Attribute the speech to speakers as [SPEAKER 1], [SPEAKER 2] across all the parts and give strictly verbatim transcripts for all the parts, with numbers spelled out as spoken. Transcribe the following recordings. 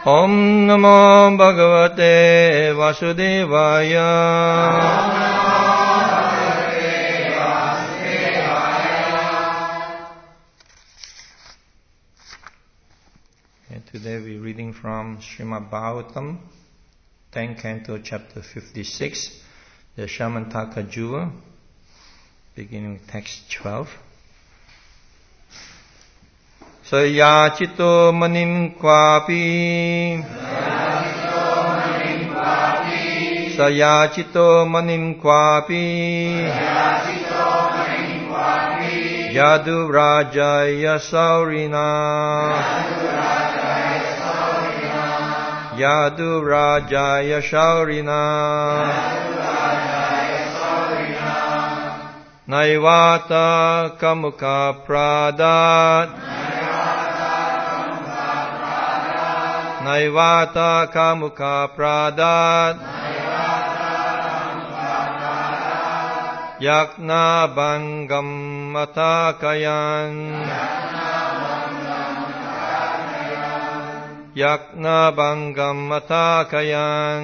[SPEAKER 1] Om Namo Bhagavate Vasudevaya. Today we're reading from Srimad Bhagavatam, tenth Canto, Chapter fifty-six, the Shamantaka Juva, beginning with text twelve. Sayachito manim kwapi Sayachito manim kwapi Yadu Rajaya Saurina Yadu Rajaya Shaurina Naivata Kamuka Pradat Naivata Kamuka Pradat Yakna Bangam Matakayan Yakna Bangam Matakayan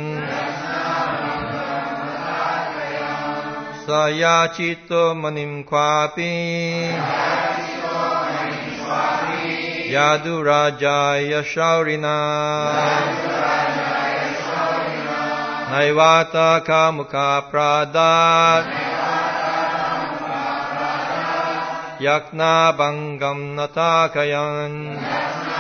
[SPEAKER 1] Sayachito Manim Kwapi Yadu Rajaya Shaurina Naivata Kamuka Pradat Yakna Bangam Natakayan.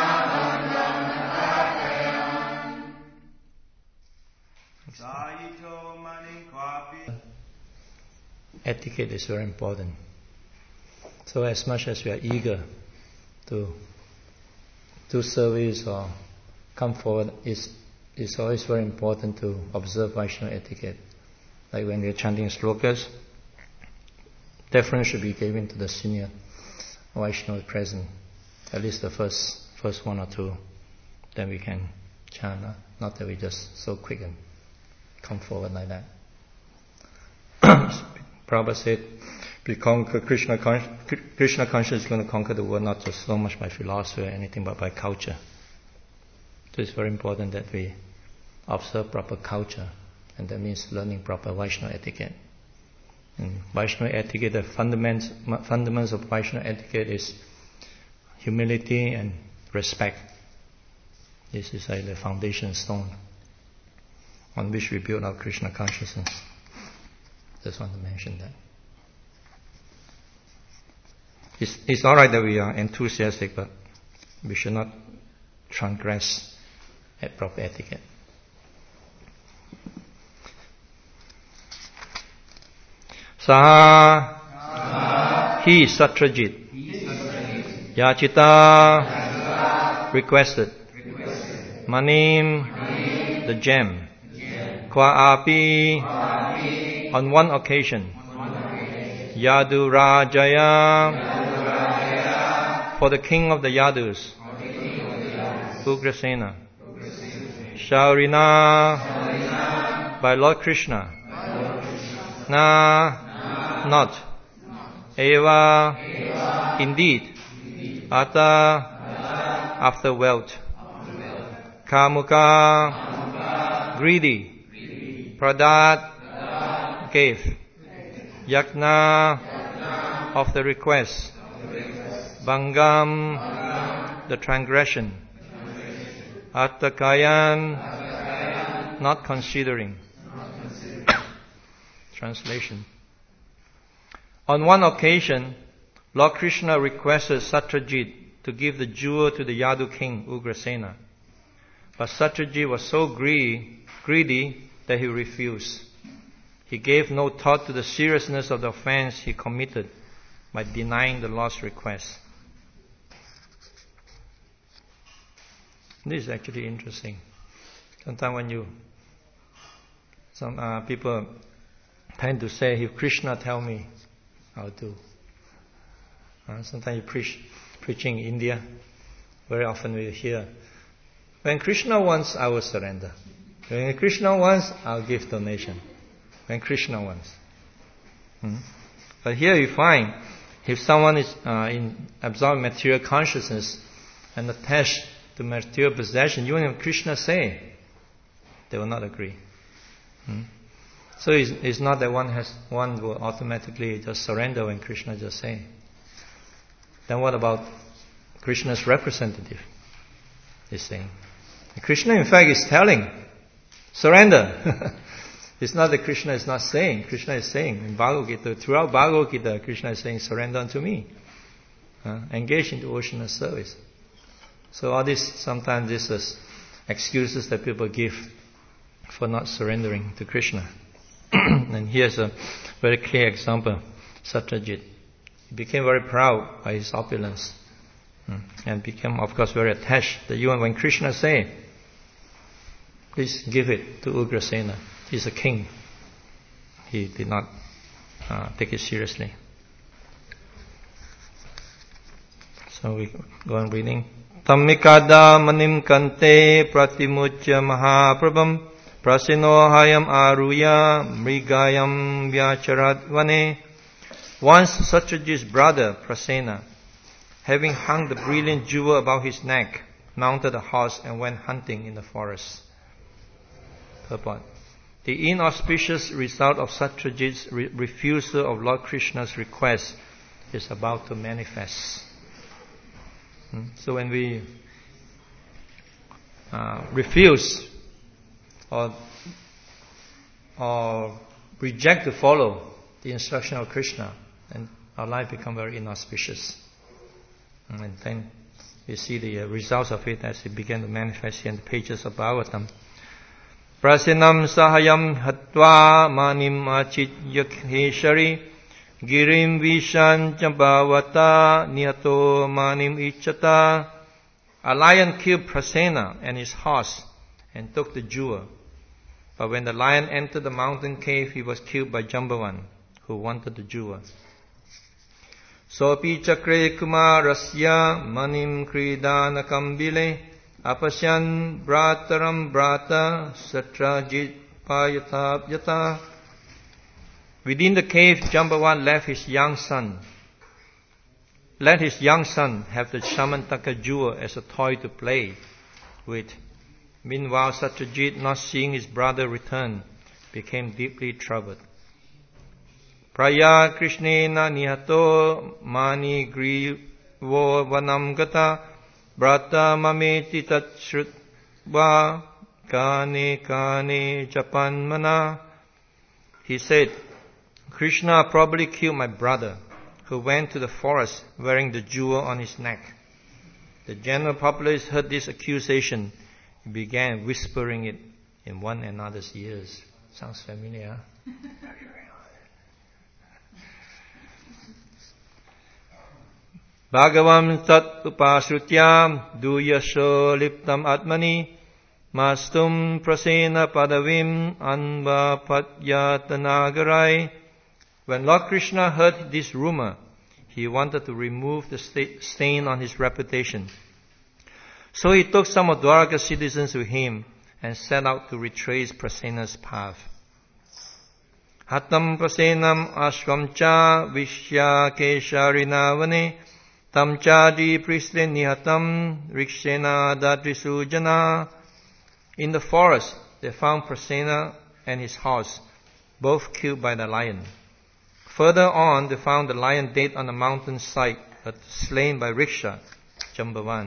[SPEAKER 1] Etiquette is very important. So as much as we are eager to do service or come forward, it's, it's always very important to observe Vaishnava etiquette. Like when we are chanting slokas, deference should be given to the senior Vaishnava present, at least the first first one or two. Then we can chant, uh, not that we just so quick and come forward like that. Prabhupada said, we conquer Krishna, Krishna consciousness is going to conquer the world not just so much by philosophy or anything, but by culture. So it's very important that we observe proper culture, and that means learning proper Vaishnava etiquette. And Vaishnava etiquette, the fundamentals, fundamentals of Vaishnava etiquette is humility and respect. This is like the foundation stone on which we build our Krishna consciousness. Just want to mention that. It's, it's alright that we are enthusiastic, but we should not transgress at proper etiquette. Saha Hi Satrajit Yachita requested Manim the gem Kwa Api on one occasion, Yadu Rajaya, for the king of the Yadus, Ugrasena, Shaurina, by Lord Krishna, Na, not, Eva, indeed, Ata, after wealth, Kamuka, greedy, Pradat, gave, Yakna, of the request, Bangam, the transgression, Attakayan, not considering. Translation. On one occasion, Lord Krishna requested Satrajit to give the jewel to the Yadu king, Ugrasena. But Satrajit was so greedy, greedy that he refused. He gave no thought to the seriousness of the offense he committed by denying the Lord's request. This is actually interesting. Sometimes when you, some uh, people tend to say, if Krishna tell me, I'll do. Uh, sometimes you preach, preaching in India, very often we hear, when Krishna wants, I will surrender. When Krishna wants, I'll give donation. When Krishna wants. Hmm? But here you find, if someone is uh, in absorbed material consciousness and attached to material possession, even if Krishna say, they will not agree. Hmm? So it's, it's not that one has one will automatically just surrender when Krishna just say. Then what about Krishna's representative? He's saying. Krishna in fact is telling, surrender. It's not that Krishna is not saying. Krishna is saying in Bhagavad Gita, throughout Bhagavad Gita, Krishna is saying, surrender unto me. Uh, engage in devotional service. So all this, sometimes this is excuses that people give for not surrendering to Krishna. And here's a very clear example. Satyajit. He became very proud by his opulence. And became, of course, very attached. That even when Krishna say, please give it to Ugrasena. He's a king. He did not uh, take it seriously. So we go on reading. Tammikada manim kante pratimujya mahaprabham prasinohayam aruya mrigayam vyacharat vane. Once Satyajit's brother Prasena, having hung the brilliant jewel about his neck, mounted a horse and went hunting in the forest. Purport. The inauspicious result of Satyajit's re- refusal of Lord Krishna's request is about to manifest. Hmm? So when we uh, refuse or, or reject to follow the instruction of Krishna, then our life becomes very inauspicious. And then we see the uh, results of it as it began to manifest here in the pages of Bhagavatam. Prasinam sahayam hatva manim achit yakheshari girim vishan chambavata nihato manim ichata. A lion killed Prasena and his horse and took the jewel. But when the lion entered the mountain cave, he was killed by Jambavan, who wanted the jewel. Sopi chakre kumarasya manim kridana kambile apasyan brataram brata satrajit payata yata. Within the cave, Jambavan left his young son. Let his young son have the Samantaka jewel as a toy to play with. Meanwhile, Satyajit, not seeing his brother return, became deeply troubled. Praya Krishnena nihato mani grivo vanam gata brata mameti tatshrutva kane kane japanmana. He said, Krishna probably killed my brother, who went to the forest wearing the jewel on his neck. The general populace heard this accusation and began whispering it in one another's ears. Sounds familiar? Bhagavam tat upasrutyam duyasho liptam atmani mastum prasena padavim anva patyatanaгаrai. When Lord Krishna heard this rumor, he wanted to remove the stain on his reputation. So he took some of Dwaraka citizens with him and set out to retrace Prasena's path. Hatam Prasenam ashram cha vishya kesharinavane tam chadi prisle nihatam rikshena dadrisujana. In the forest, they found Prasena and his horse, both killed by the lion. Further on, they found the lion dead on the mountain side, but slain by Riksha, Jambavan.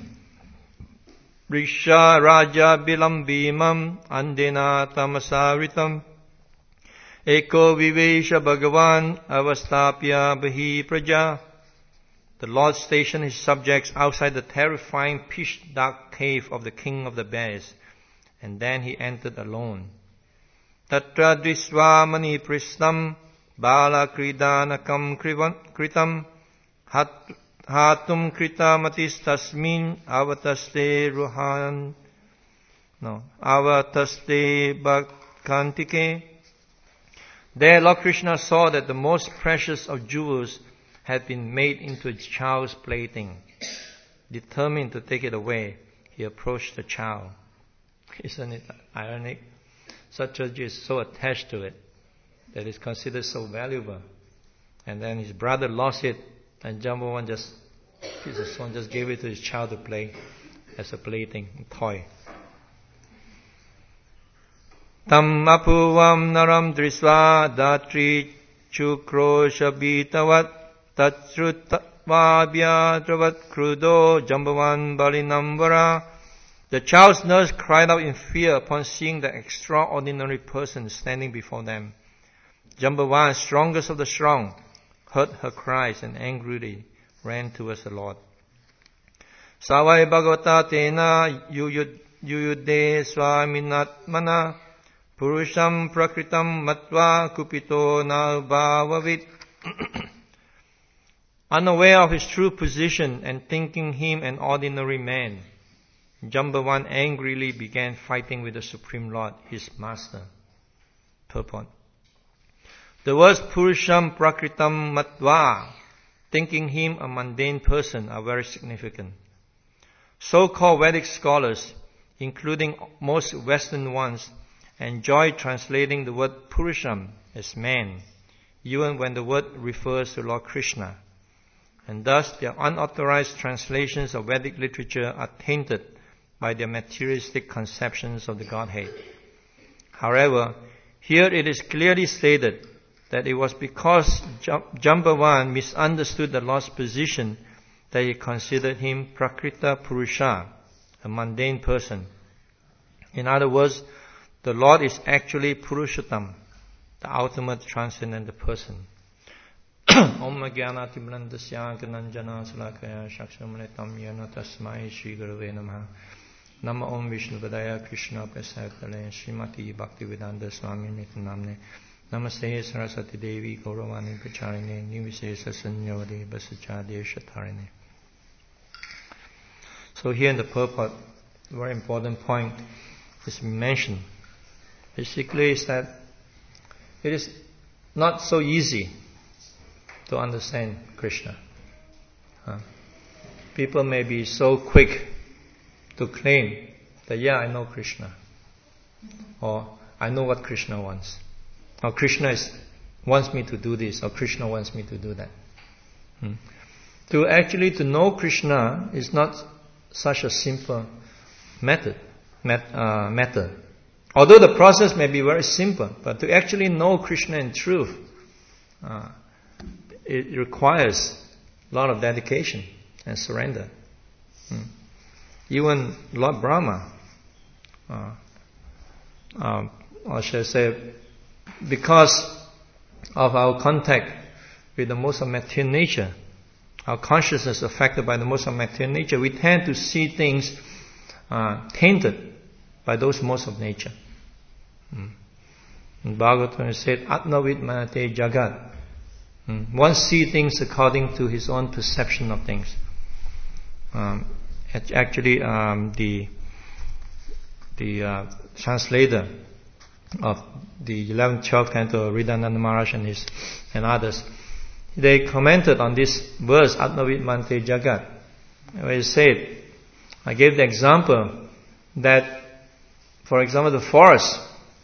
[SPEAKER 1] Riksha Raja Bilam Bhimam Andena Tamasaritam Eko Vivesha Bhagavan Avastapya Bahi Praja. The Lord stationed his subjects outside the terrifying pitch-dark cave of the king of the bears, and then he entered alone. Tatra Drisva Mani Pristam Bala Kridanakam Kritam Hatum Kritamatis Tasmin Avataste Ruhan No Avataste Bhakantike. There Lord Krishna saw that the most precious of jewels had been made into a child's plaything. Determined to take it away, he approached the child. Isn't it ironic? Satyajit is so attached to it that it's considered so valuable. And then his brother lost it, and Jambavan just, piece of stone, just gave it to his child to play. as a plaything, toy. Tam apuvam naram drisva datri chukro shabitavat tatsrutvabhya dravat krudo jambavan balinambara. The child's nurse cried out in fear upon seeing the extraordinary person standing before them. Jambavan, strongest of the strong, heard her cries and angrily ran towards the Lord. Savai bhagavata tena yuyude swaminatmana purusham prakritam matva kupito na bhavavit. Unaware of his true position and thinking him an ordinary man, Jambavan angrily began fighting with the Supreme Lord, his master. Purport. The words Purusham Prakritam Matva, thinking him a mundane person, are very significant. So-called Vedic scholars, including most Western ones, enjoy translating the word Purusham as man, even when the word refers to Lord Krishna. And thus their unauthorized translations of Vedic literature are tainted by their materialistic conceptions of the Godhead. However, here it is clearly stated that it was because Jambavan misunderstood the Lord's position that he considered him Prakrita Purusha, a mundane person. In other words, the Lord is actually Purushottam, the ultimate transcendental person. Om Jnana Timbrandasya Gananjana Salakaya Shakshamanitam Yana Tasmai Shri Gurave Namaha. Nama Om Vishnu Padaya Krishna Prasakale Srimati Bhaktivedanta Swami Nitanamne Namaste Saraswati Devi Gauravani Pacharine Nivise Sanyavadi Basachade Shatarine. So here in the purport, a very important point is mentioned. Basically is that it is not so easy to understand Krishna. Uh, people may be so quick to claim that, yeah, I know Krishna. Or, I know what Krishna wants. Or, Krishna is, wants me to do this. Or, Krishna wants me to do that. Hmm. To actually to know Krishna is not such a simple method. Met, uh, method. Although the process may be very simple, but to actually know Krishna in truth, uh, it requires a lot of dedication and surrender. Hmm. Even Lord Brahma, uh, uh, or shall I say, because of our contact with the modes of material nature, our consciousness affected by the modes of material nature, we tend to see things uh, tainted by those modes of nature. Hmm. In Bhagavatam it said, Atmavid manate jagat. Hmm. One sees things according to his own perception of things. Um, Actually, um, the the uh, translator of the eleventh, twelfth canto, Ridananda Maharaj and his and others, they commented on this verse, Atmavid Mante Jagat, where he said, I gave the example that, for example, the forest.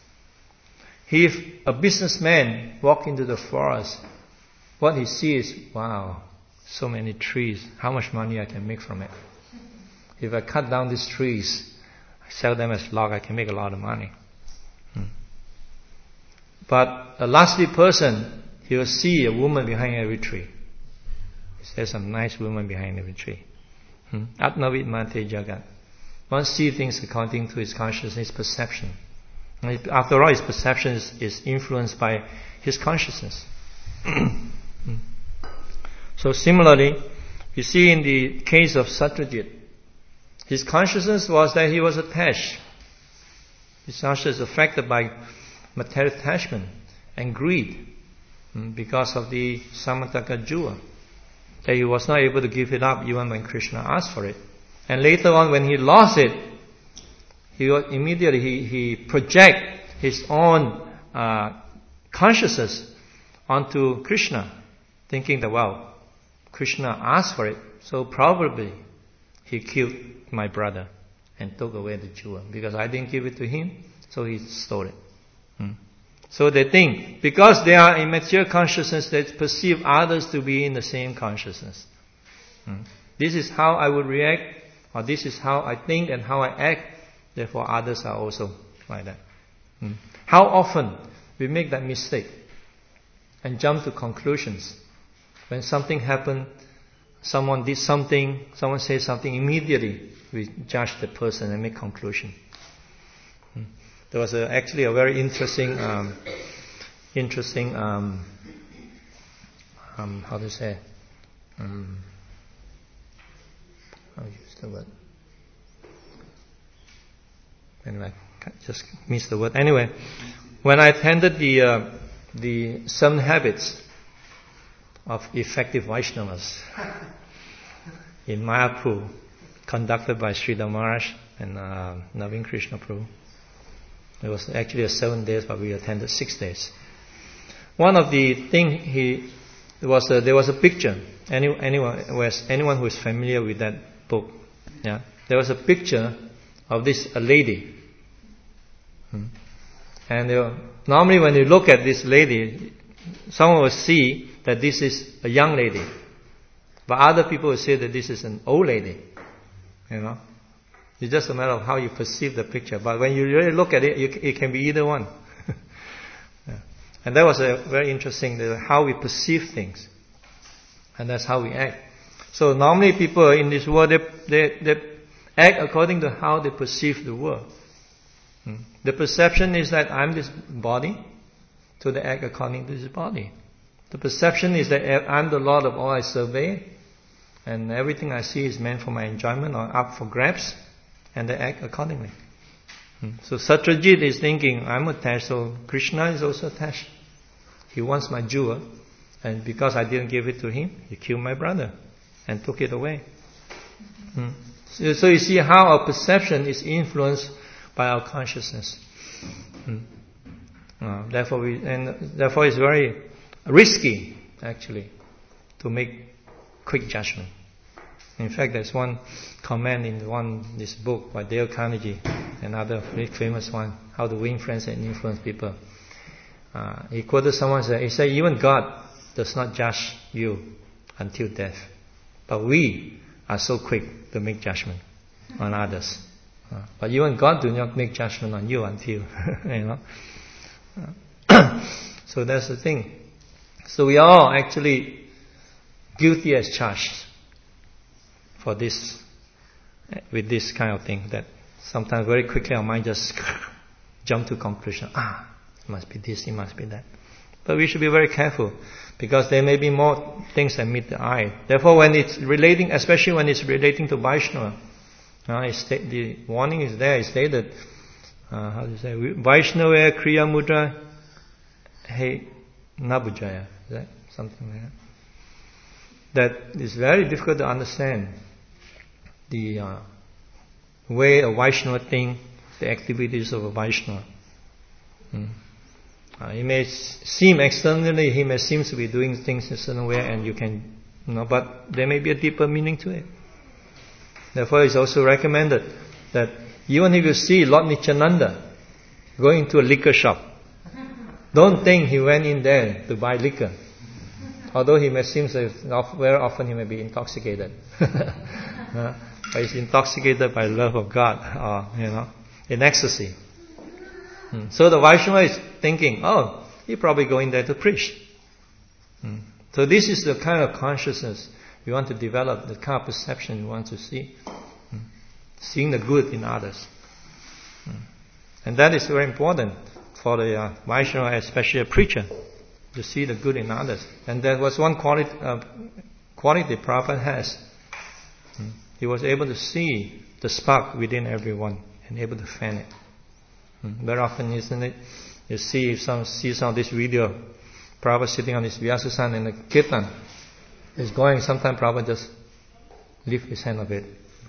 [SPEAKER 1] If a businessman walk into the forest, what he sees, wow, so many trees, how much money I can make from it. If I cut down these trees, I sell them as log, I can make a lot of money. Hmm. But a lastly person, he will see a woman behind every tree. There's some nice woman behind every tree. Atmavid Mate Jagat. One sees things according to his consciousness, his perception. After all, his perception is, is influenced by his consciousness. So similarly, you see in the case of Satyajit, his consciousness was that he was attached. His consciousness was affected by material attachment and greed because of the Samataka jewel. That he was not able to give it up even when Krishna asked for it. And later on when he lost it, he was, immediately he, he project his own uh, consciousness onto Krishna, thinking that, well, Krishna asked for it, so probably he killed my brother and took away the jewel because I didn't give it to him, so he stole it. Hmm. So they think, because they are in mature consciousness, they perceive others to be in the same consciousness. Hmm. This is how I would react or this is how I think and how I act, therefore others are also like that. Hmm. How often we make that mistake and jump to conclusions. When something happened, someone did something, someone said something, immediately we judge the person and make conclusion. Hmm. There was a, actually a very interesting, um, interesting, um, um, how to say, um, how to use the word? Anyway, I just missed the word. Anyway, when I attended the uh, the Seven Habits of Effective Vaishnavas in Mayapur, conducted by Sridhar Maharaj and uh, Naveen Krishna Prabhu. It was actually a seven days, but we attended six days. One of the thing he there was a, there was a picture. Any, anyone was anyone who is familiar with that book, yeah, there was a picture of this a lady. Hmm. And uh, normally when you look at this lady, someone will see that this is a young lady. But other people will say that this is an old lady. You know? It's just a matter of how you perceive the picture. But when you really look at it, you, it can be either one. Yeah. And that was a very interesting, the, how we perceive things. And that's how we act. So normally people in this world, they, they, they act according to how they perceive the world. The perception is that I'm this body, so they act according to this body. The perception is that I'm the Lord of all I survey, and everything I see is meant for my enjoyment or up for grabs, and they act accordingly. So Satyajit is thinking, I'm attached, so Krishna is also attached. He wants my jewel, and because I didn't give it to him, he killed my brother and took it away. So, so you see how our perception is influenced by our consciousness. Hmm. Uh, therefore, we and therefore it's very risky actually to make quick judgment. In fact, there's one comment in one this book by Dale Carnegie, another very famous one, How to Win Friends and Influence People. Uh, he quoted someone said, he said, even God does not judge you until death, but we are so quick to make judgment on others. Uh, but even God do not make judgment on you until, you know. Uh, so that's the thing. So we are all actually guilty as charged for this, with this kind of thing, that sometimes very quickly our mind just jump to conclusion. Ah, it must be this, it must be that. But we should be very careful, because there may be more things that meet the eye. Therefore, when it's relating, especially when it's relating to Vaishnava, Uh, sta- the warning is there. It stated, uh, how do you say, Vaishnava Kriya Mudra He Nabujaya. Is that something like that? That is very difficult to understand the uh, way a Vaishnava thinks, the activities of a Vaishnava. Hmm. Uh, he may s- seem externally, he may seem to be doing things in a certain way, and you can, you know, but there may be a deeper meaning to it. Therefore, it's also recommended that even if you see Lord Nityananda going to a liquor shop, don't think he went in there to buy liquor. Although he may seem as very often he may be intoxicated. uh, but he's intoxicated by love of God, or, you know, in ecstasy. Hmm. So the Vaishnava is thinking, oh, he probably going there to preach. Hmm. So this is the kind of consciousness we want to develop, the kind of perception we want to see. Hmm. Seeing the good in others. Hmm. And that is very important for the uh, Vaishnava, especially a preacher, to see the good in others. And that was one quality, uh, quality Prabhupada has. Hmm. He was able to see the spark within everyone and able to fan it. Hmm. Very often, isn't it? You see some see some of this video, Prabhupada sitting on his Vyasasana in the kirtan is going. Sometimes Prabhupada just lift his hand a bit,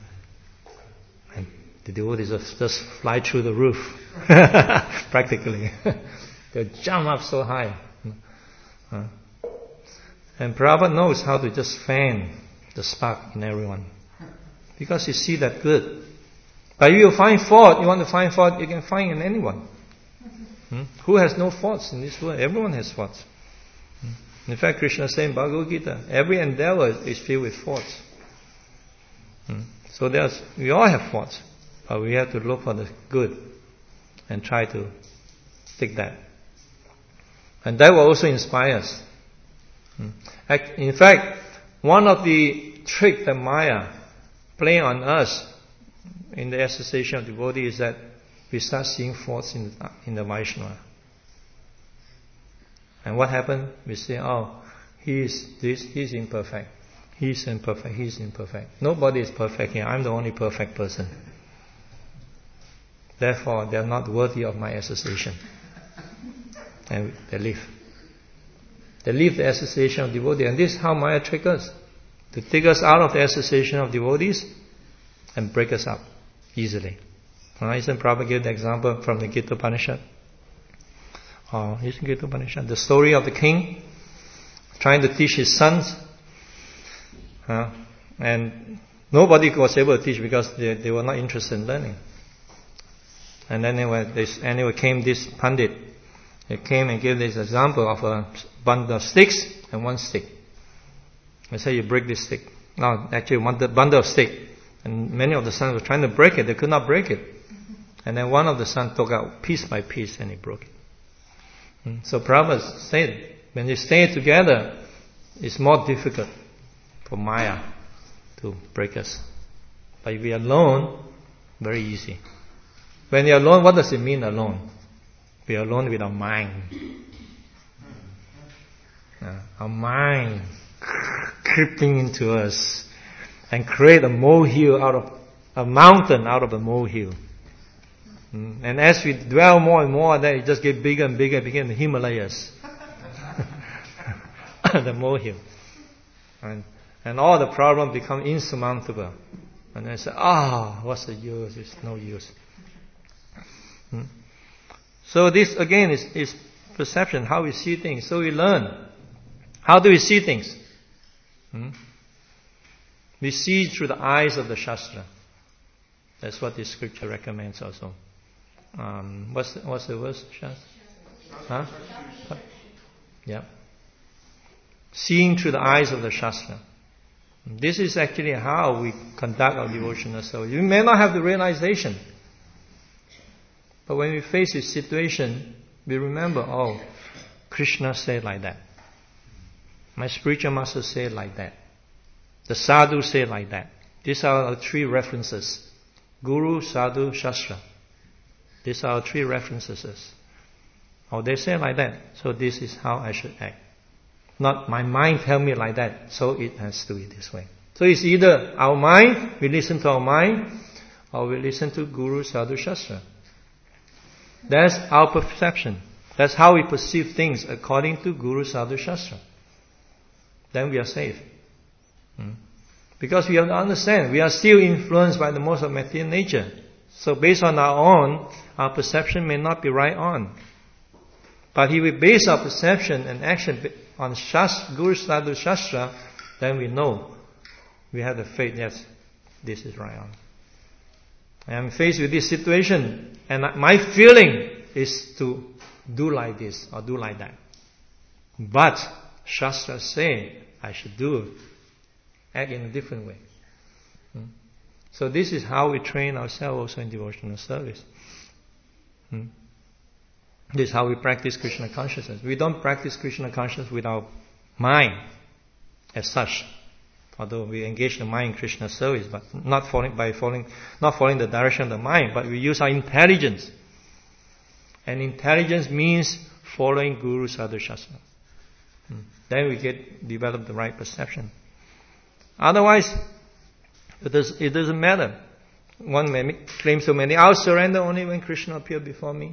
[SPEAKER 1] and the devotees just, just fly through the roof, practically. They jump up so high. Uh, and Prabhupada knows how to just fan the spark in everyone, because you see that good. But if you find fault, you want to find fault, you can find in anyone. Hmm? Who has no faults in this world? Everyone has faults. Hmm? In fact, Krishna said in Bhagavad Gita, every endeavor is filled with faults. Hmm? So there's, we all have faults, but we have to look for the good and try to take that. And that will also inspire us. In fact, one of the tricks that Maya play on us in the association of devotees is that we start seeing faults in the, in the Vaishnava. And what happened? We say, oh, he is this, he's imperfect. He's imperfect, he's imperfect. Nobody is perfect here. I'm the only perfect person. Therefore, they are not worthy of my association. And they leave. They leave the association of devotees. And this is how Maya tricks us. To take us out of the association of devotees and break us up easily. Uh, isn't Prabhupada gave the example from the Gita Upanishad? Uh, isn't Gita Upanishad? The story of the king trying to teach his sons. Uh, and nobody was able to teach because they, they were not interested in learning. And then anyway, this, anyway came this Pandit. He came and gave this example of a bundle of sticks and one stick. He said, you break this stick. No, actually one bundle of stick. And many of the sons were trying to break it. They could not break it. And then one of the sons took out piece by piece and he broke it. So Prabhupada said, when you stay together, it's more difficult for Maya to break us. But if we are alone, very easy. When you're alone, what does it mean alone? We are alone with our mind. Uh, our mind creeping into us and create a molehill out of a mountain out of a molehill. Mm. And as we dwell more and more, then it just gets bigger and bigger. It became the Himalayas, the molehill, and and all the problems become insurmountable. And then I say, ah, oh, what's the use? It's no use. Mm. So this again is, is perception, how we see things. So we learn. How do we see things? Hmm? We see through the eyes of the Shastra. That's what this scripture recommends also. Um, what's the, what's the verse? Shastra? Huh? Yeah. Seeing through the eyes of the Shastra. This is actually how we conduct our devotional service. We may not have the realization. But when we face a situation, we remember, oh, Krishna said like that. My spiritual master said like that. The sadhu said like that. These are our three references. Guru, sadhu, shastra. These are our three references. Oh, they say like that. So this is how I should act. Not my mind tell me like that. So it has to be this way. So it's either our mind, we listen to our mind, or we listen to Guru, sadhu, shastra. That's our perception. That's how we perceive things according to Guru, Sadhu, Shastra. Then we are safe. Hmm? Because we have to understand, we are still influenced by the modes of material nature. So based on our own, our perception may not be right on. But if we base our perception and action on Shastra, Guru, Sadhu, Shastra, then we know, we have the faith, yes, this is right on. I am faced with this situation and my feeling is to do like this or do like that. But Shastra say I should do, act in a different way. Hmm? So this is how we train ourselves also in devotional service. Hmm? This is how we practice Krishna consciousness. We don't practice Krishna consciousness with our mind as such. Although we engage the mind in Krishna service, but not following by following, not following the direction of the mind, but we use our intelligence. And intelligence means following Guru, Sadhu, Shastra. Hmm. Then we get develop the right perception. Otherwise, it, does, it doesn't matter. One may claim so many. I'll surrender only when Krishna appears before me.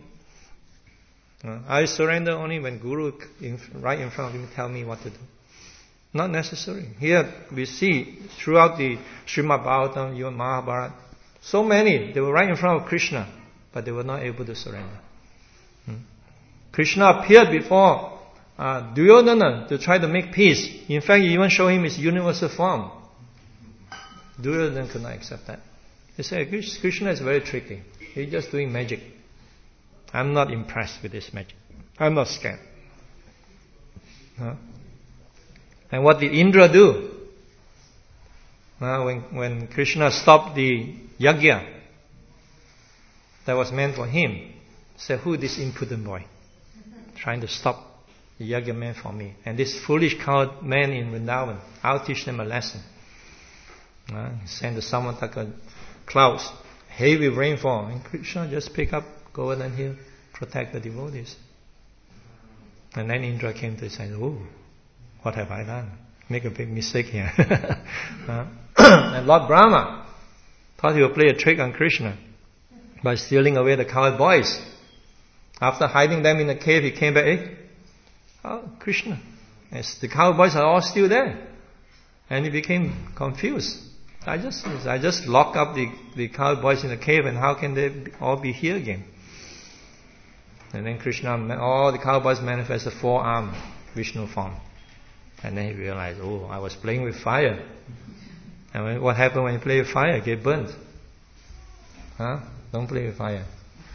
[SPEAKER 1] Uh, I surrender only when Guru in, right in front of me tell me what to do. Not necessary. Here we see throughout the Srimad Bhagavatam, even Mahabharata, so many, they were right in front of Krishna, but they were not able to surrender. Hmm? Krishna appeared before uh, Duryodhana to try to make peace. In fact, he even showed him his universal form. Duryodhana could not accept that. He said, Krishna is very tricky. He's just doing magic. I'm not impressed with this magic. I'm not scared. Huh? And what did Indra do? Uh, when, when Krishna stopped the yajna that was meant for him, he said, who is this impudent boy trying to stop the yajna meant for me? And this foolish coward man in Vrindavan, I'll teach them a lesson. Uh, he sent the Samataka clouds, heavy rainfall, and Krishna just pick up Govardhan Hill, protect the devotees. And then Indra came to him and said, oh, what have I done? Make a big mistake here. uh, and Lord Brahma thought he would play a trick on Krishna by stealing away the cowherd boys. After hiding them in a cave, he came back, eh? Oh, Krishna. Yes, the cowherd boys are all still there. And he became confused. I just I just locked up the, the cowherd boys in the cave, and how can they all be here again? And then Krishna, all the cowherd boys manifested four-armed Vishnu form. And then he realized, oh, I was playing with fire. And when, what happened when you play with fire? Get burnt. Huh? Don't play with fire.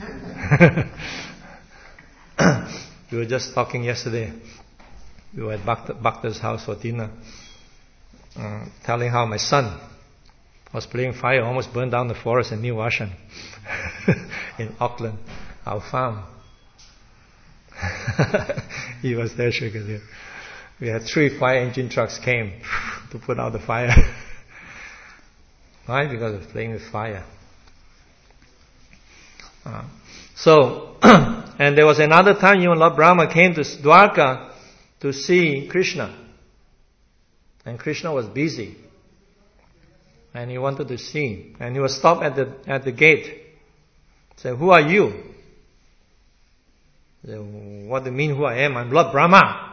[SPEAKER 1] We were just talking yesterday. We were at Bhakta, Bhakta's house for dinner. Uh, telling how my son was playing fire, almost burned down the forest in New Ashram in Auckland, our farm. He was there, Shukadeva. We had three fire engine trucks came to put out the fire. Why? Because of playing with fire. Uh, so, and there was another time when Lord Brahma came to Dwarka to see Krishna. And Krishna was busy. And he wanted to see. And he was stopped at the at the gate. Said, who are you? Said, what do you mean who I am? I'm Lord Brahma.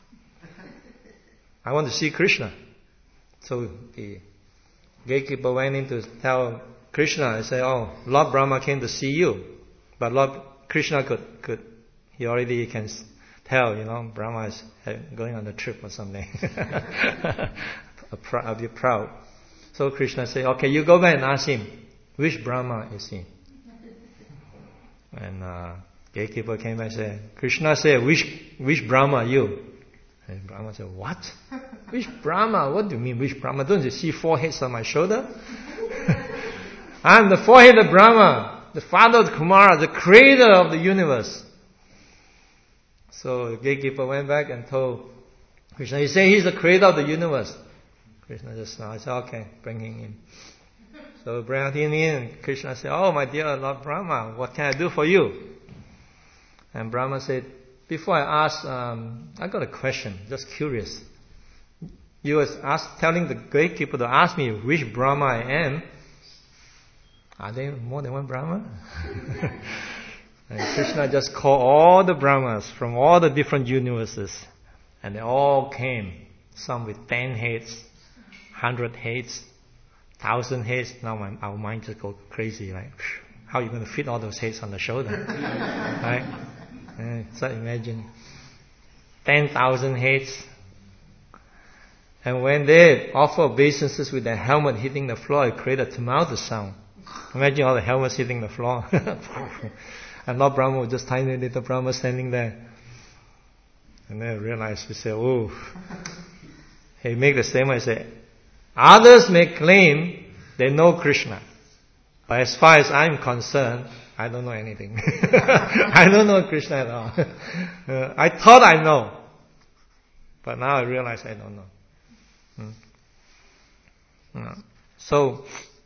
[SPEAKER 1] I want to see Krishna. So the gatekeeper went in to tell Krishna, and said, oh, Lord Brahma came to see you. But Lord Krishna could, could he already can tell, you know, Brahma is going on a trip or something. I'll be proud. So Krishna said, okay, you go back and ask him, which Brahma is he? And uh, gatekeeper came back and said, Krishna said, which, which Brahma are you? And Brahma said, what? Which Brahma? What do you mean, which Brahma? Don't you see four heads on my shoulder? I'm the four-headed Brahma, the father of Kumara, the creator of the universe. So the gatekeeper went back and told Krishna, he said he's the creator of the universe. Krishna just smiled. I said, okay, bring him in. So bring him in. Krishna said, oh, my dear Lord Brahma, what can I do for you? And Brahma said, before I ask, um, I got a question, just curious. You was ask, telling the gatekeeper to ask me which Brahma I am. Are there more than one Brahma? And Krishna just called all the Brahmas from all the different universes. And they all came. Some with ten heads, hundred heads, thousand heads. Now my, our mind just go crazy. Like, how are you going to fit all those heads on the shoulder? Right? Uh, so imagine ten thousand heads. And when they offer obeisances with their helmet hitting the floor, it created a tumultuous sound. Imagine all the helmets hitting the floor. And Lord Brahma was just tiny little Brahma standing there. And then I realized, we say, oh. He make the statement, he said, others may claim they know Krishna. But as far as I'm concerned, I don't know anything. I don't know Krishna at all. Uh, I thought I know. But now I realize I don't know. Hmm. Uh, so,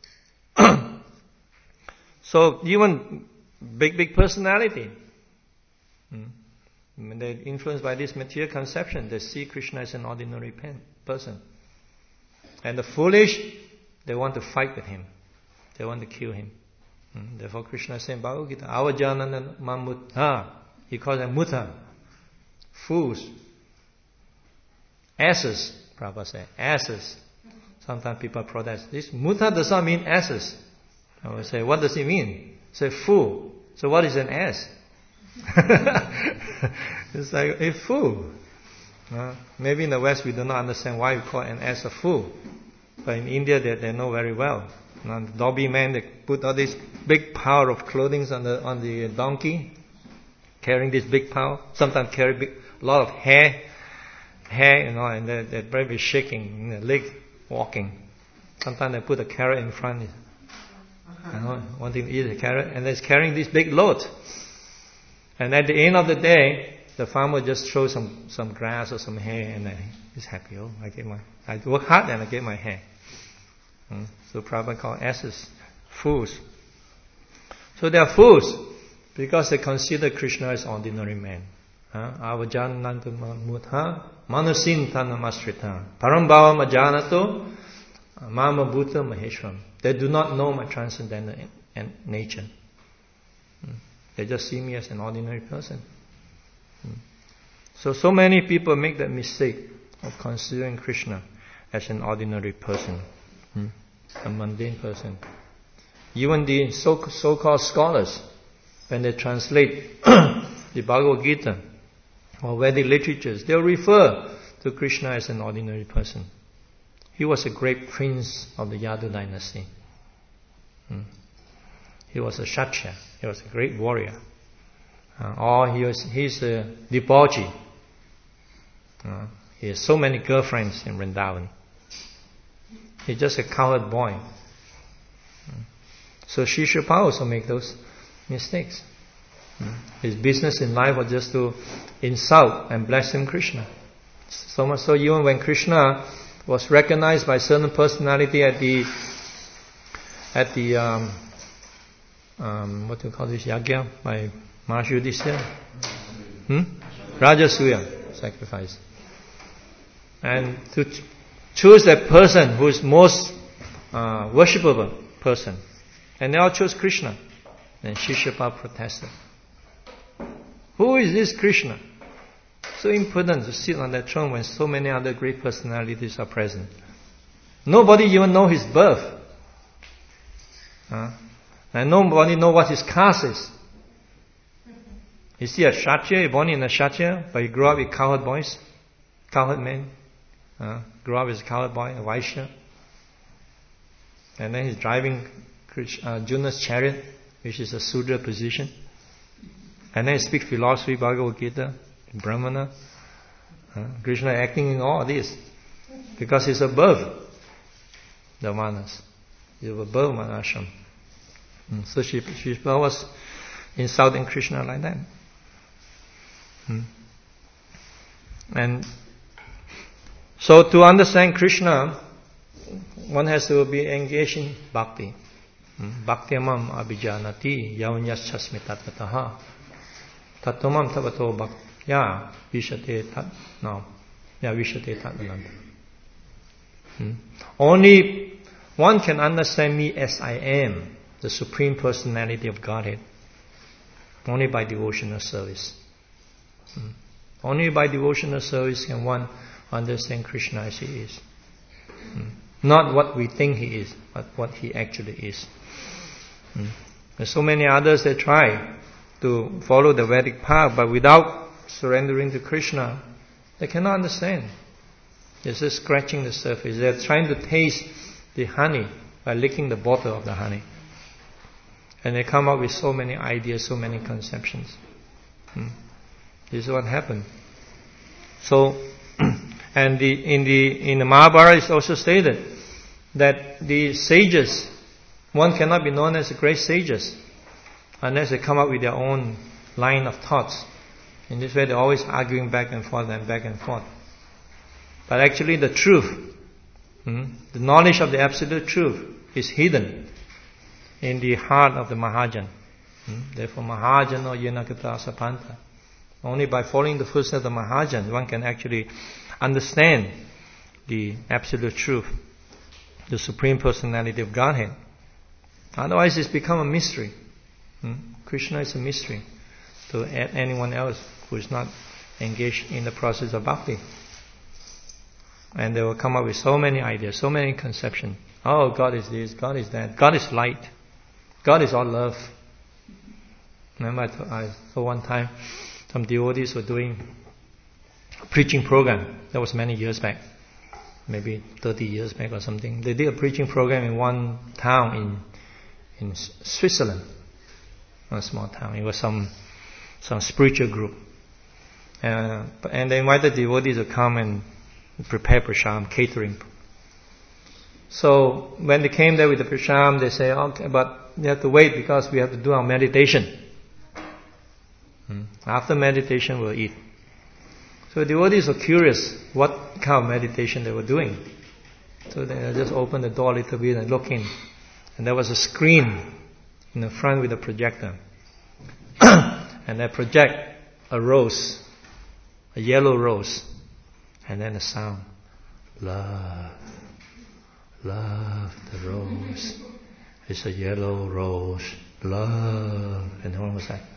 [SPEAKER 1] so even big, big personality, hmm. when they're influenced by this material conception, they see Krishna as an ordinary pen, person. And the foolish, they want to fight with him. They want to kill him. Hmm. Therefore Krishna is saying, Bhagavad Gita, Avajanana Mamutta. He calls them mutta. Fools. Asses. Prabhupada said, asses. Sometimes people protest. This mutta does not mean asses. I will say, what does it mean? Say, fool. So what is an ass? It's like a fool. Uh, maybe in the West we do not understand why we call an ass a fool. But in India they, they know very well. Now, the Dobby man, they put all this big pile of clothing on the on the donkey, carrying this big pile. Sometimes carry big, a lot of hair, hair, you know, and they're, they're very shaking, their leg walking. Sometimes they put a carrot in front. You know, wanting to eat a carrot, and they're carrying this big load. And at the end of the day, the farmer just throws some, some grass or some hay, and then he's happy. Oh, I get my, I work hard and I get my hay. Hmm. So Prabhupada called asses fools. So they are fools because they consider Krishna as ordinary man. Avajanantamutha manusintanamasrita parambhava majanato mama bhuta maheshwaram. They do not know my transcendental nature. They just see me as an ordinary person. So, so many people make that mistake of considering Krishna as an ordinary person, a mundane person. Even the so, so-called scholars, when they translate the Bhagavad Gita or Vedic literatures, they'll refer to Krishna as an ordinary person. He was a great prince of the Yadu dynasty. Hmm. He was a Kshatriya. He was a great warrior. Uh, or he was, he's a debauchee. Uh, he has so many girlfriends in Vrindavan. He's just a cowherd boy. Hmm. So Sri Prabhupada also make those mistakes. Hmm. His business in life was just to insult and blaspheme Krishna. So much so even when Krishna was recognized by certain personality at the at the um, um, what do you call this yagya by Maharishi Yudhishthira, hmm? Rajasuya sacrifice, and to ch- choose that person who is most uh, worshipable person, and they all chose Krishna. Then Shishapa protested. Who is this Krishna? So important to sit on that throne when so many other great personalities are present. Nobody even know his birth. Huh? And nobody know what his caste is. Is he a Kshatriya, born in a Kshatriya, but he grew up with cowherd boys, cowherd men. Uh, grew up as a cowherd boy, a Vaishya. And then he's driving Arjuna's chariot, which is a Sudra position. And then he speaks philosophy, Bhagavad Gita, Brahmana. Uh, Krishna acting in all this because he's above the manas. He's above manasham. Mm. So she, she was insulting Krishna like that. Mm. And so to understand Krishna, one has to be engaged in bhakti. Mm. Bhaktyamam abhijanati yavanyaschasmi tattvataha tattvamam tavato bhaktya vishate tat no yeah vishate tatvananda. Mm. Only one can understand me as I am, the Supreme Personality of Godhead, only by devotional service. Mm. Only by devotional service can one understand Krishna as He is. Mm. Not what we think He is, but what He actually is. Mm. There's so many others that try to follow the Vedic path, but without surrendering to Krishna, they cannot understand. They're just scratching the surface. They're trying to taste the honey by licking the bottle of the honey. And they come up with so many ideas, so many conceptions. Hmm. This is what happened. So, and the, in the in the Mahabharata it's also stated that the sages, one cannot be known as the great sages unless they come up with their own line of thoughts. In this way they're always arguing back and forth and back and forth. But actually the truth, hmm, the knowledge of the absolute truth is hidden in the heart of the Mahajan. Hmm? Therefore Mahajano Yenakata Sapanta. Only by following the footsteps of the Mahajan one can actually understand the absolute truth, the Supreme Personality of Godhead. Otherwise it's become a mystery. Hmm? Krishna is a mystery to anyone else who is not engaged in the process of bhakti. And they will come up with so many ideas, so many conceptions. Oh, God is this, God is that, God is light, God is all love. Remember I saw one time some devotees were doing a preaching program. That was many years back, maybe thirty years back or something. They did a preaching program in one town in in Switzerland, one small town. It was some some spiritual group, uh, and they invited devotees to come and prepare prashadam, catering. So when they came there with the prasham, they say, okay, but we have to wait because we have to do our meditation. Hmm. After meditation, we'll eat. So the devotees were curious what kind of meditation they were doing. So they just opened the door a little bit and look in. And there was a screen in the front with a projector. And they project a rose, a yellow rose. And then the sound, love, love the rose. It's a yellow rose, love. And everyone was like,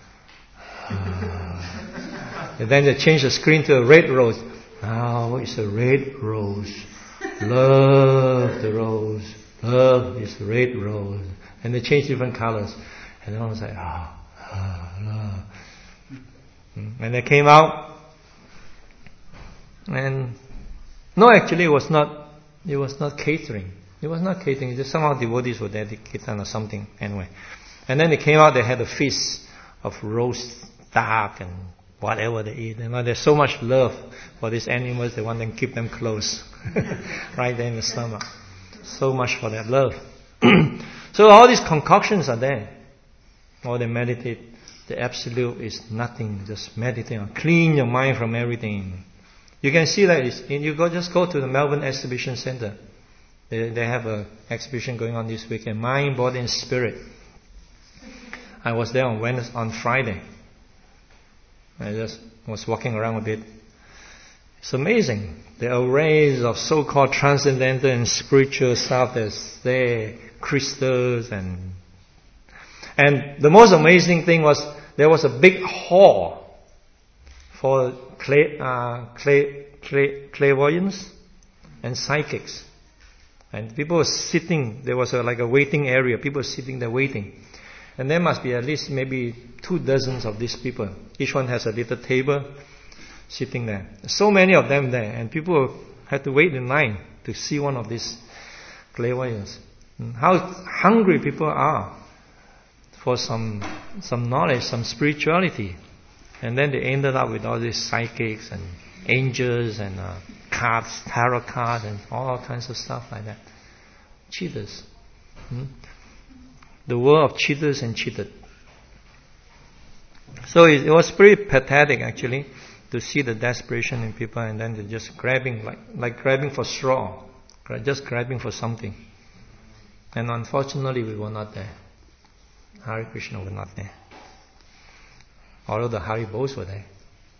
[SPEAKER 1] ah. And then they changed the screen to a red rose. Now it's a red rose. Love the rose. Love is red rose. And they changed different colors. And everyone was like, ah, ah, love. And they came out. And no, actually it was not, it was not catering. It was not catering. It just somehow devotees were there, kirtan or something. Anyway. And then they came out, they had a feast of roast duck and whatever they eat. You know, there's so much love for these animals, they want them to keep them close. Right there in the stomach. So much for that love. So all these concoctions are there. Or they meditate. The absolute is nothing. Just meditate on. Clean your mind from everything. You can see that it's, you go just go to the Melbourne Exhibition Centre. They, they have an exhibition going on this weekend. Mind, Body and Spirit. I was there on Wednesday, on Friday. I just was walking around a bit. It's amazing. The arrays of so-called transcendental and spiritual stuff that's there, crystals and... And the most amazing thing was, there was a big hall for clay, uh, clay, clay, clairvoyants and psychics. And people were sitting, there was a, like a waiting area, people were sitting there waiting. And there must be at least maybe two dozens of these people. Each one has a little table sitting there. So many of them there, and people had to wait in line to see one of these clairvoyants. How hungry people are for some some knowledge, some spirituality. And then they ended up with all these psychics and angels and uh, cards, tarot cards and all kinds of stuff like that. Cheaters. Hmm? The world of cheaters and cheated. So it, it was pretty pathetic actually to see the desperation in people, and then they're just grabbing, like, like grabbing for straw, just grabbing for something. And unfortunately we were not there. Hare Krishna were not there. Although the Haribos were there.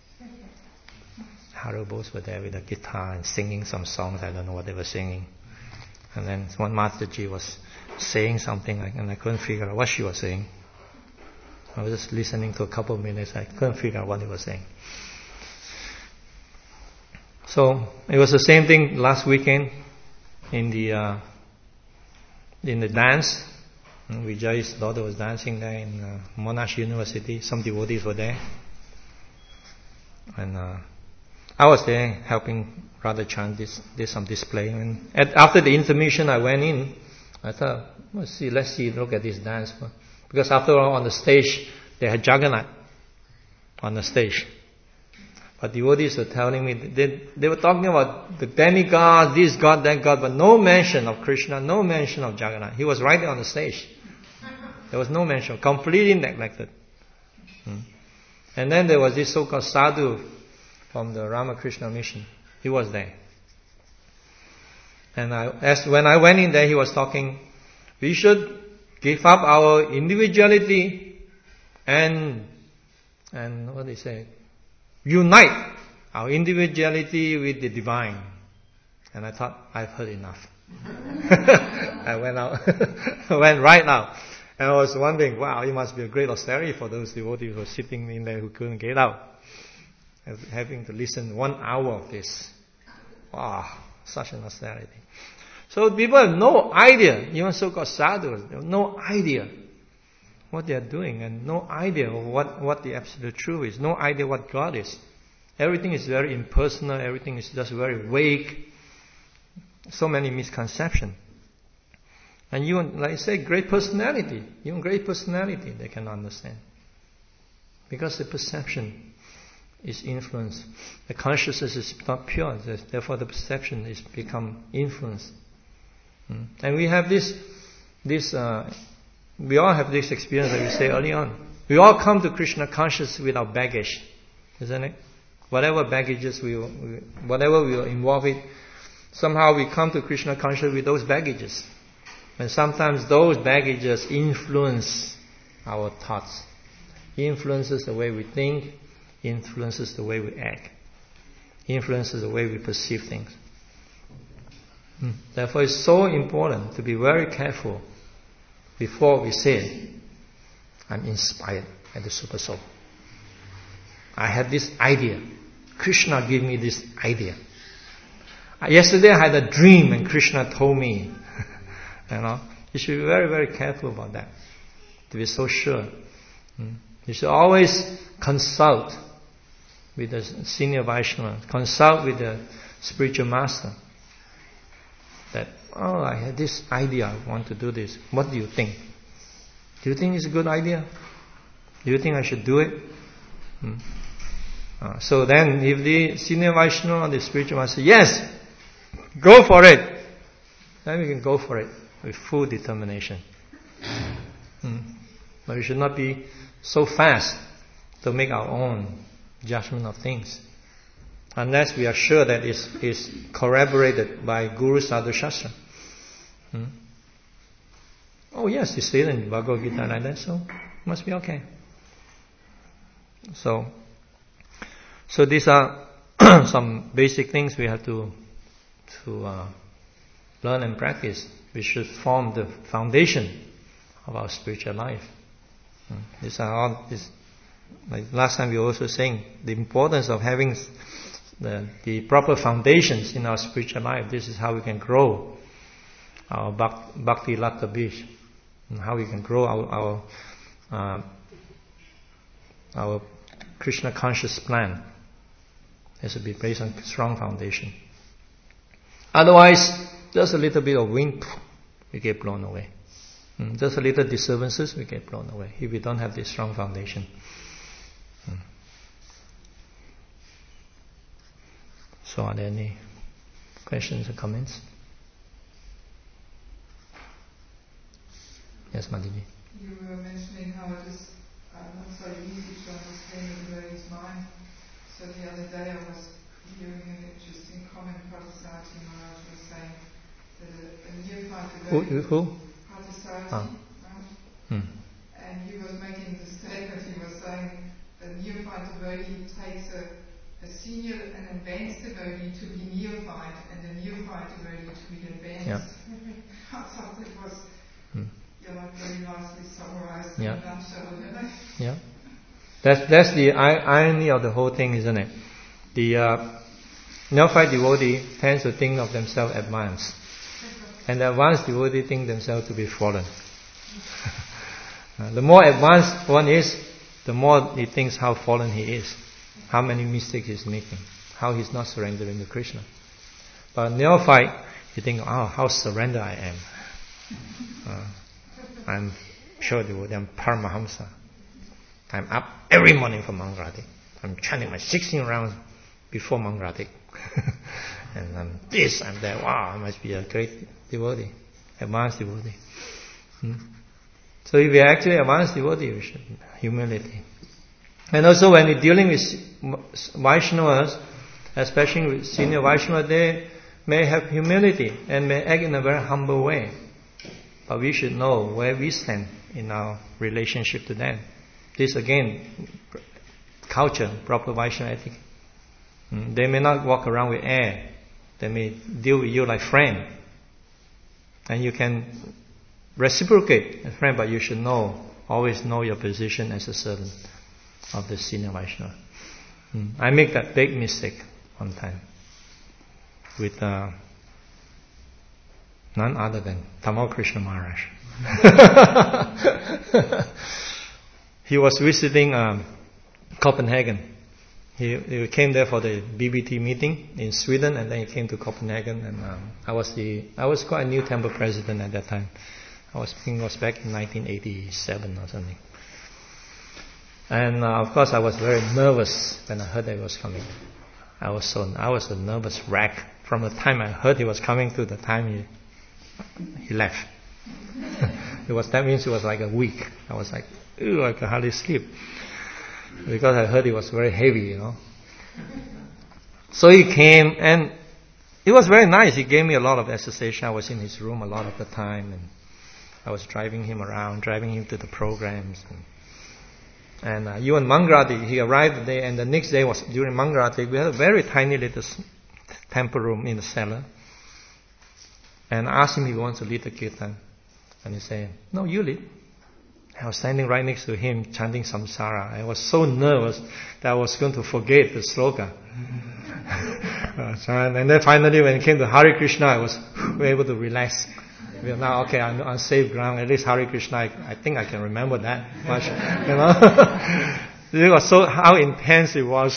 [SPEAKER 1] Haribos were there with a guitar and singing some songs, I don't know what they were singing. And then one Masterji was saying something, and I couldn't figure out what she was saying. I was just listening to a couple of minutes, I couldn't figure out what he was saying. So it was the same thing last weekend in the uh, in the dance. Vijay's daughter was dancing there in uh, Monash University. Some devotees were there, and uh, I was there helping Radha Chand did, did some display. And at, after the intermission, I went in. I thought, let's see, let's see, look at this dance, because after all, on the stage they had Jagannath on the stage. But devotees were telling me, they, they were talking about the demigods, this God, that God, but no mention of Krishna, no mention of Jagannath. He was right there on the stage. There was no mention, completely neglected. Hmm. And then there was this so-called sadhu from the Ramakrishna mission. He was there. And I, as when I went in there, he was talking, we should give up our individuality and, and what did he say? Unite our individuality with the divine. And I thought, I've heard enough. I went out, I went right out. And I was wondering, wow, it must be a great austerity for those devotees who were sitting in there who couldn't get out. Having to listen one hour of this. Wow, such an austerity. So people have no idea, even so-called sadhus, they have no idea what they are doing, and no idea what, what the absolute truth is, no idea what God is. Everything is very impersonal, everything is just very vague. So many misconceptions. And even, like I say, great personality, even great personality, they can understand. Because the perception is influenced. The consciousness is not pure, therefore the perception is become influenced. Mm. And we have this, this uh, we all have this experience that we say early on. We all come to Krishna conscious without baggage, isn't it? Whatever baggages we, we whatever we are involved with, somehow we come to Krishna conscious with those baggages. And sometimes those baggages influence our thoughts, influences the way we think, influences the way we act, influences the way we perceive things. Hmm. Therefore, it's so important to be very careful before we say, I'm inspired by the Super Soul. I had this idea. Krishna gave me this idea. Yesterday I had a dream and Krishna told me. You know, you should be very, very careful about that. To be so sure. Hmm. You should always consult with the senior Vaishnava, consult with the spiritual master. That, oh, I had this idea, I want to do this. What do you think? Do you think it's a good idea? Do you think I should do it? Hmm. Uh, so then, if the senior Vaishnava or the spiritual master says, yes, go for it, then we can go for it with full determination. Hmm. But we should not be so fast to make our own judgment of things, unless we are sure that it's, it's corroborated by Guru Sadhu Shastra. Hmm? Oh yes, it's said in Bhagavad Gita like that, so must be okay. So, so these are some basic things we have to to uh, learn and practice. We should form the foundation of our spiritual life. Hmm? These are all. This, like last time we were also saying the importance of having the, the proper foundations in our spiritual life. This is how we can grow our Bhakti Lata Bij, and how we can grow our our, uh, our Krishna conscious plan. It has to be based on strong foundation. Otherwise, just a little bit of wind, we get blown away. Mm, just a little disturbances, we get blown away if we don't have this strong foundation. Mm. So, are there any questions or comments? Yes, Madhiji.
[SPEAKER 2] You were mentioning how it is uh, not so easy to understand the devotee's mind. So the other day I was hearing an interesting comment. Parthasarathi Maharaj was saying that a, a neophyte devotee...
[SPEAKER 1] Who? who?
[SPEAKER 2] Parthasarathi,
[SPEAKER 1] ah.
[SPEAKER 2] right?
[SPEAKER 1] Hmm.
[SPEAKER 2] And he was making the statement, he was saying a neophyte devotee takes a, a senior and advanced devotee to be neophyte and a neophyte devotee to be advanced.
[SPEAKER 1] Yeah.
[SPEAKER 2] I thought it was...
[SPEAKER 1] Hmm.
[SPEAKER 2] Yeah, like very nicely summarized
[SPEAKER 1] yeah.
[SPEAKER 2] in a nutshell, you know?
[SPEAKER 1] Yeah. That's, that's the irony of the whole thing, isn't it? The uh, neophyte devotee tends to think of themselves advanced. And the advanced devotee think themselves to be fallen. uh, the more advanced one is, the more he thinks how fallen he is. How many mistakes he's making. How he's not surrendering to Krishna. But neophyte, you think, oh, how surrendered I am. Uh, I'm pure devotee, I'm Paramahamsa. I'm up every morning for Mangalati. I'm chanting my sixteen rounds before Mangalati. And I'm this, I'm that. Wow, I must be a great devotee, advanced devotee. Hmm? So if we are actually advanced devotee, we should humility. And also when you're dealing with Vaishnavas, especially with senior Vaishnavas, they may have humility and may act in a very humble way. But we should know where we stand in our relationship to them. This again, culture, proper Vaishnava ethic. Mm, they may not walk around with air. They may deal with you like friend. And you can reciprocate as friend, but you should know, always know your position as a servant of the senior Vaishnava. Mm. I make that big mistake one time with uh, none other than Tamal Krishna Maharaj. He was visiting um, Copenhagen. He, he came there for the B B T meeting in Sweden, and then he came to Copenhagen. And um, I was the I was quite a new temple president at that time. I was thinking it was back in nineteen eighty-seven or something. And uh, of course, I was very nervous when I heard that he was coming. I was so I was a nervous wreck from the time I heard he was coming to the time he he left. It was, that means it was like a week. I was like, ew, I could hardly sleep. Because I heard it was very heavy, you know. So he came, and it was very nice. He gave me a lot of association. I was in his room a lot of the time, and I was driving him around, driving him to the programs. And, and uh, even Mangalati, he arrived there, and the next day was during Mangalati. We had a very tiny little temple room in the cellar. And I asked him if he wants to lead the kirtan. And he said, no, you lead. I was standing right next to him chanting Samsara. I was so nervous that I was going to forget the sloka. uh, so, and then finally when it came to Hare Krishna, I was able to relax. Well, now, okay, I'm on safe ground. At least Hare Krishna, I, I think I can remember that much. You know, it was so how intense it was.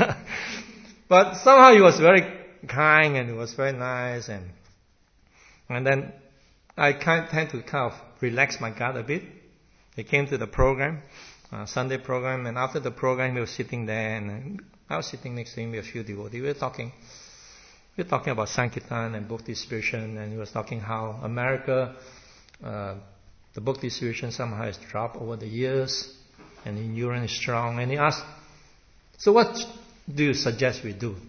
[SPEAKER 1] But somehow he was very kind and it was very nice. And and then I kind tend to kind of relax my guard a bit. He came to the program, uh, Sunday program, and after the program, he was sitting there, and I was sitting next to him with a few devotees. We were talking. We were talking about Sankirtan and book distribution, and he was talking how America, uh, the book distribution somehow has dropped over the years, and in Europe is strong. And he asked, so what do you suggest we do?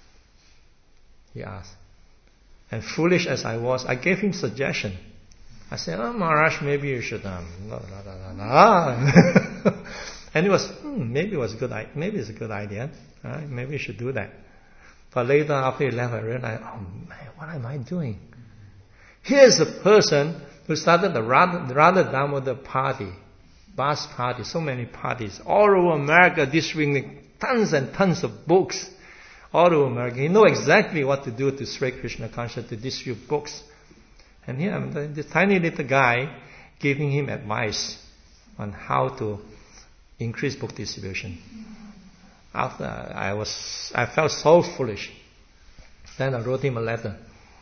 [SPEAKER 1] He asked. And foolish as I was, I gave him suggestion. I said, oh, Maharaj, maybe you should, um, la, la, la, la, la. And it was, hmm, maybe it was a good, maybe it's a good idea. Right? Maybe you should do that. But later, after he left, I realized, oh man, what am I doing? Here's a person who started the Radha, Radha Damodar party, bus party, so many parties, all over America, distributing tons and tons of books, all over America. He knows exactly what to do to spread Krishna consciousness, to distribute books. And here I'm the, this tiny little guy giving him advice on how to increase book distribution. After I was, I felt so foolish. Then I wrote him a letter,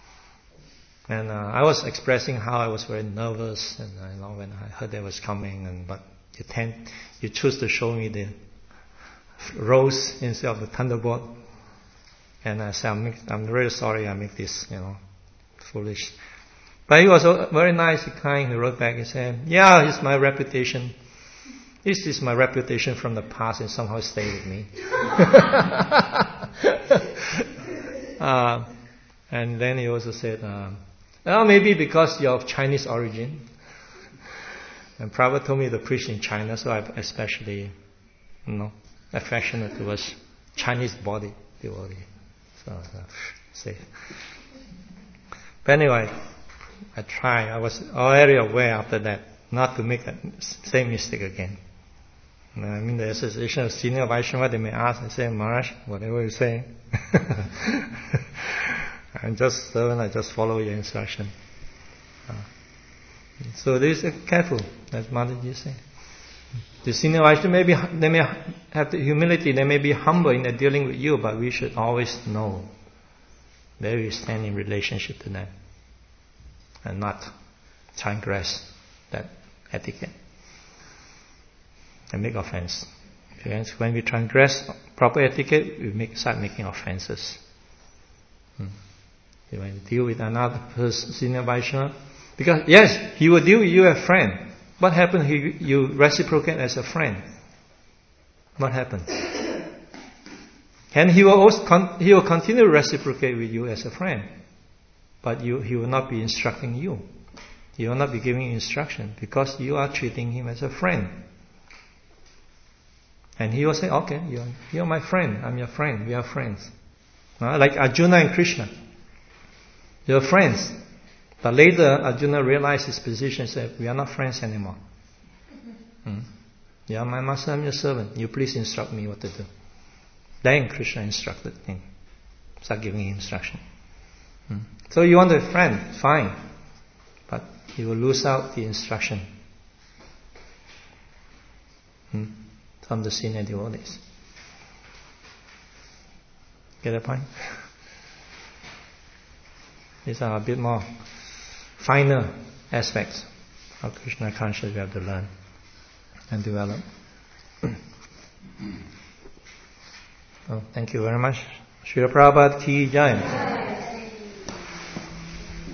[SPEAKER 1] and uh, I was expressing how I was very nervous, and uh, you know, when I heard that was coming, and but you tend, you choose to show me the rose instead of the thunderbolt, and I said, I'm, I'm really sorry I make this, you know, foolish. But he was very nice, kind. He wrote back. He said, "Yeah, it's my reputation. This is my reputation from the past, and somehow stayed with me." uh, and then he also said, uh, "Well, maybe because you're of Chinese origin." And Prabhupada told me to preach in China, so I'm especially, you know, affectionate towards Chinese body devotee. So, uh, say. But anyway. I tried. I was already aware after that not to make that same mistake again. And I mean, the Association of Senior Vaishnava, they may ask, I say, Maharaj, whatever you say. I'm just servant, I just follow your instruction. Uh, so this is careful, as Mataji said. The Senior Vaishnava, may be, they may have the humility, they may be humble in their dealing with you, but we should always know where we stand in relationship to them. And not transgress that etiquette and make offense. When we transgress proper etiquette, we make, start making offenses. Hmm. When you deal with another person, senior Vaishnava, because yes, he will deal with you as a friend. What happens if you reciprocate as a friend? What happens? And he will also con- he will continue to reciprocate with you as a friend. But you, he will not be instructing you. He will not be giving instruction because you are treating him as a friend. And he will say, okay, you're, you're my friend. I'm your friend. We are friends. Uh, like Arjuna and Krishna. They're friends. But later Arjuna realized his position and said, we are not friends anymore. Hmm. You are my master, I'm your servant. You please instruct me what to do. Then Krishna instructed him. Start giving him instruction. Hmm. So you want a friend, fine. But you will lose out the instruction hmm, from the senior devotees. Get the point? These are a bit more finer aspects of Krishna consciousness we have to learn and develop. Oh, thank you very much. Srila Prabhupada ki jai.